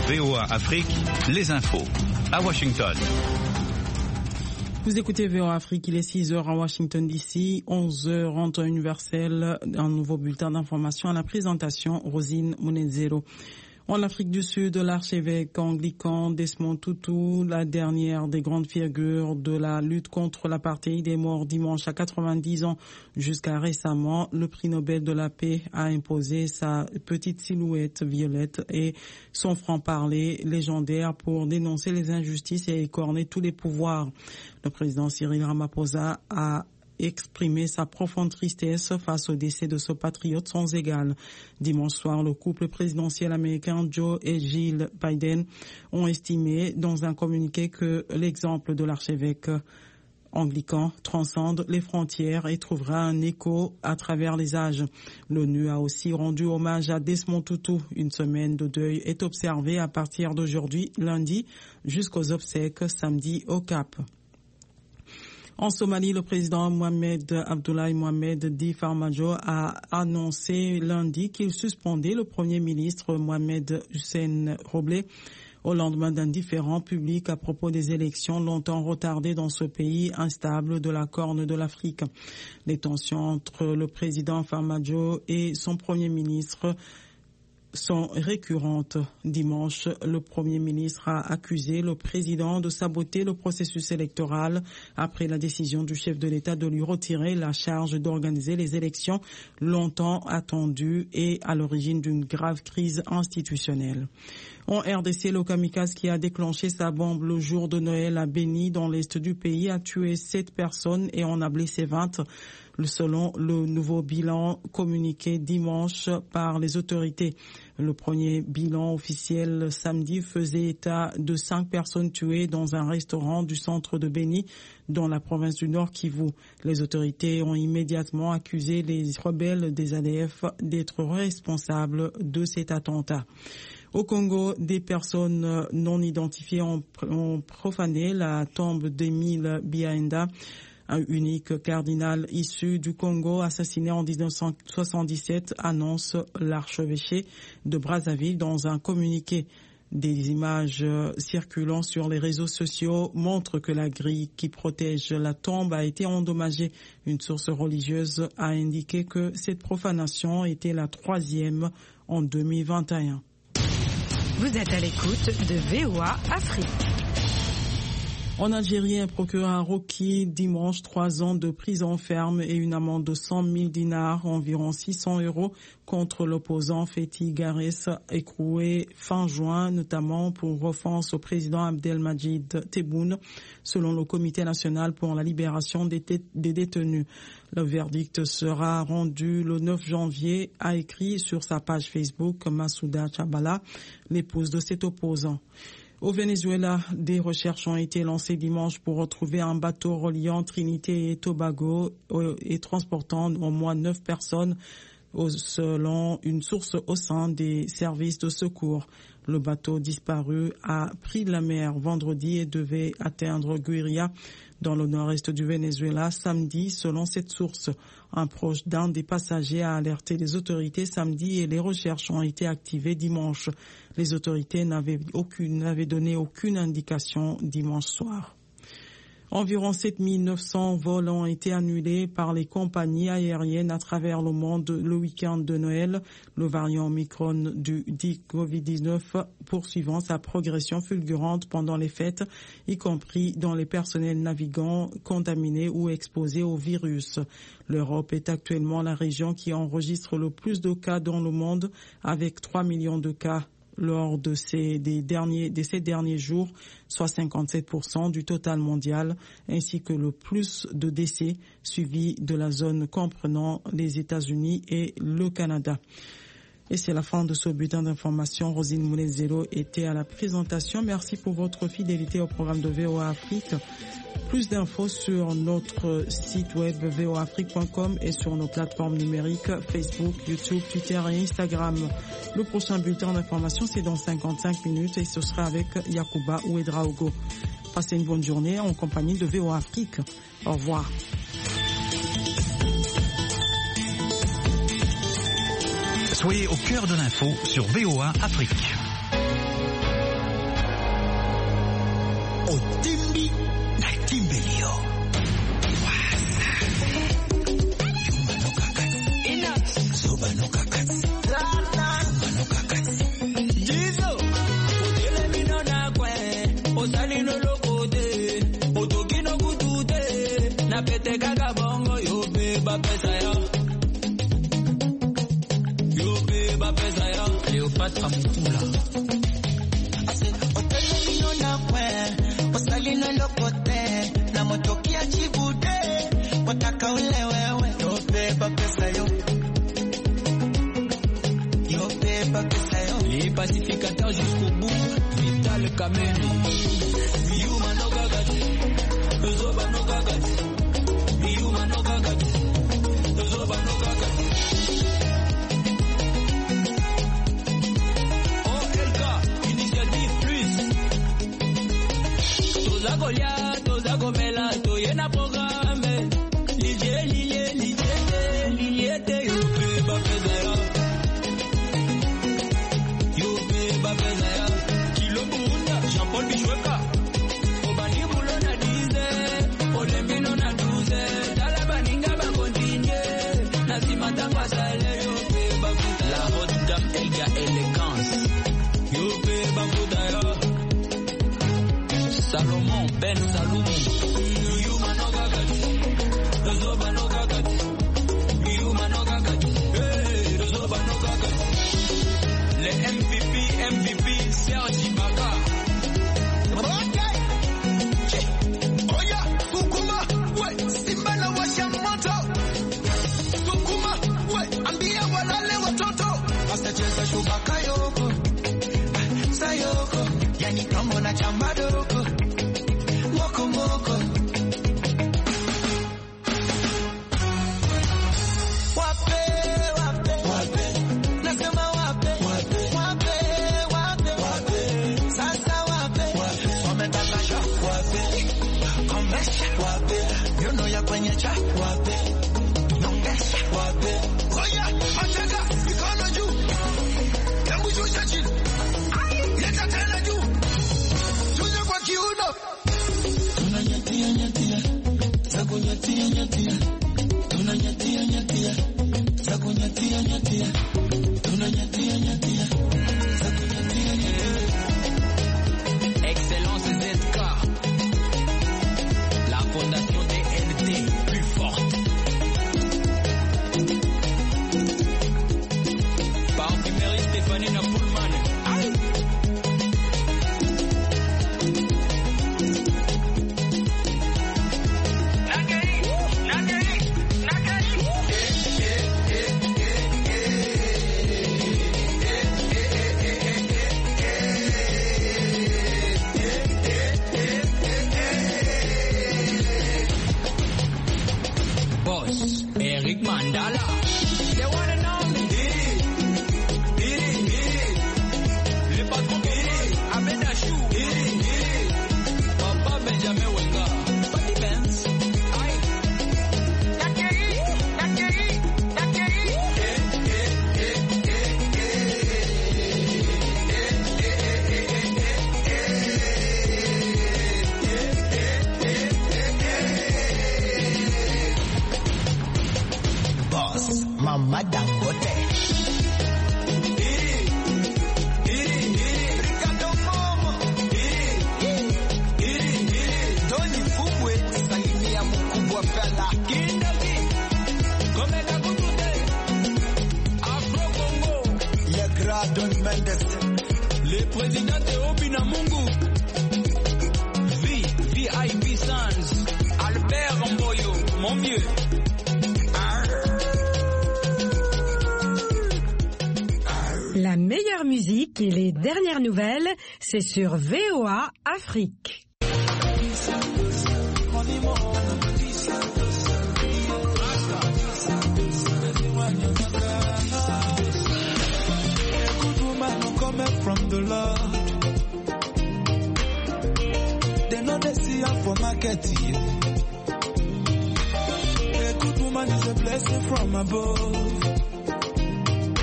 VOA Afrique, les infos. À Washington. Vous écoutez VOA Afrique, il est 6h à Washington DC, 11h en temps universel, un nouveau bulletin d'information à la présentation, Rosine Munezero. En Afrique du Sud, l'archevêque anglican Desmond Tutu, la dernière des grandes figures de la lutte contre l'apartheid, est mort dimanche à 90 ans. Jusqu'à récemment, le prix Nobel de la paix a imposé sa petite silhouette violette et son franc-parler légendaire pour dénoncer les injustices et écorner tous les pouvoirs. Le président Cyril Ramaphosa a exprimé sa profonde tristesse face au décès de ce patriote sans égal. Dimanche soir, le couple présidentiel américain Joe et Jill Biden ont estimé dans un communiqué que l'exemple de l'archevêque anglican transcende les frontières et trouvera un écho à travers les âges. L'ONU a aussi rendu hommage à Desmond Tutu. Une semaine de deuil est observée à partir d'aujourd'hui, lundi, jusqu'aux obsèques samedi au Cap. En Somalie, le président Mohamed Abdullahi Mohamed dit Farmajo a annoncé lundi qu'il suspendait le premier ministre Mohamed Hussein Roble au lendemain d'un différend public à propos des élections longtemps retardées dans ce pays instable de la Corne de l'Afrique. Les tensions entre le président Farmajo et son premier ministre sont récurrentes. Dimanche, le Premier ministre a accusé le président de saboter le processus électoral après la décision du chef de l'État de lui retirer la charge d'organiser les élections longtemps attendues et à l'origine d'une grave crise institutionnelle. En RDC, le kamikaze qui a déclenché sa bombe le jour de Noël à Beni, dans l'est du pays, a tué 7 personnes et en a blessé 20. Selon le nouveau bilan communiqué dimanche par les autorités. Le premier bilan officiel samedi faisait état de 5 personnes tuées dans un restaurant du centre de Beni, dans la province du Nord Kivu. Les autorités ont immédiatement accusé les rebelles des ADF d'être responsables de cet attentat. Au Congo, des personnes non identifiées ont profané la tombe d'Émile Biaenda, un unique cardinal issu du Congo assassiné en 1977, annonce l'archevêché de Brazzaville dans un communiqué. Des images circulant sur les réseaux sociaux montrent que la grille qui protège la tombe a été endommagée. Une source religieuse a indiqué que cette profanation était la 3e en 2021. Vous êtes à l'écoute de VOA Afrique. En Algérie, un procureur a requis dimanche 3 ans de prison ferme et une amende de 100 000 dinars, environ 600 € contre l'opposant Fethi Garès, écroué fin juin, notamment pour offense au président Abdelmajid Tebboune, selon le Comité national pour la libération des détenus. Le verdict sera rendu le 9 janvier, a écrit sur sa page Facebook Massouda Chabala, l'épouse de cet opposant. Au Venezuela, des recherches ont été lancées dimanche pour retrouver un bateau reliant Trinité et Tobago et transportant au moins 9 personnes, selon une source au sein des services de secours. Le bateau disparu a pris la mer vendredi et devait atteindre Guiria, dans le nord-est du Venezuela, samedi, selon cette source. Un proche d'un des passagers a alerté les autorités samedi et les recherches ont été activées dimanche. Les autorités n'avaient donné aucune indication dimanche soir. Environ 7 900 vols ont été annulés par les compagnies aériennes à travers le monde le week-end de Noël. Le variant Omicron du Covid-19 poursuivant sa progression fulgurante pendant les fêtes, y compris dans les personnels navigants contaminés ou exposés au virus. L'Europe est actuellement la région qui enregistre le plus de cas dans le monde, avec 3 millions de cas lors de ces derniers jours, soit 57% du total mondial, ainsi que le plus de décès, suivi de la zone comprenant les États-Unis et le Canada. Et c'est la fin de ce bulletin d'information. Rosine Moulezero était à la présentation. Merci pour votre fidélité au programme de VOA Afrique. Plus d'infos sur notre site web voaafrique.com et sur nos plateformes numériques Facebook, YouTube, Twitter et Instagram. Le prochain bulletin d'information, c'est dans 55 minutes et ce sera avec Yacouba Ouedraogo. Passez une bonne journée en compagnie de VOA Afrique. Au revoir. Soyez au cœur de l'info sur VOA Afrique. Cleopatra Mukula. Wasalino lokote na motokia chibude wataka ule wewe yobeba pesa yo les pacificateurs jusqu'au bout Vital Kameni Yuma no gagati Zoba no gagati Yuma no gagati Zoba no gagati OLK Initiative Plus Toza Goliath Toza Gomela Toyena programme Lilie te yobeba pesa yo Jean-Paul Bichweka Obani Boulon a 10 Olembino na 12 Talabaninga ba continue Nasima tangwa sale Yope bakuta La haute gamme Elga Elegance Yope bakuta yo Salomon Ben Salomon Yuma no gagati Zoba no gagati Yuma no gagati Zoba no gagati Les MVP Sergi Baka Sayoko, yani kama na chamba doko, moko moko. Wape, nasema wape, sasa wape, wametaka show, wape, komesha, wape, yono ya kwenye cha, wape, nongesha, wape. Oya, mateka, mikono juu, hebu shusha chini. Leta tena juu. Tunya kwa kiuno. Tunanyatia. Zakunyatia. Tunanyatia. Zakunyatia. Tunanyatia. Zakunyatia. Excellence ZK. La fondation DNT plus forte. Parfumerie Stéphanie Napoulman. Eric Mandala, the one and only. Le patron Ahmed Achou, Papa Benjamin Wenga, Patty Benz, Mama Dangote. Ricardo Momo. Doni Fubwe. Salimia mkubwa fella. Kindaki. Komenda kutude. Afro Congo. Le Grand Don Mendes. Le président de Obina Mungu. VIP Sans. Albert Mboyo. Mon vieux. La meilleure musique et les dernières nouvelles, c'est sur VOA Afrique. From the Lord, they know they see her for market. A good woman is a blessing from above.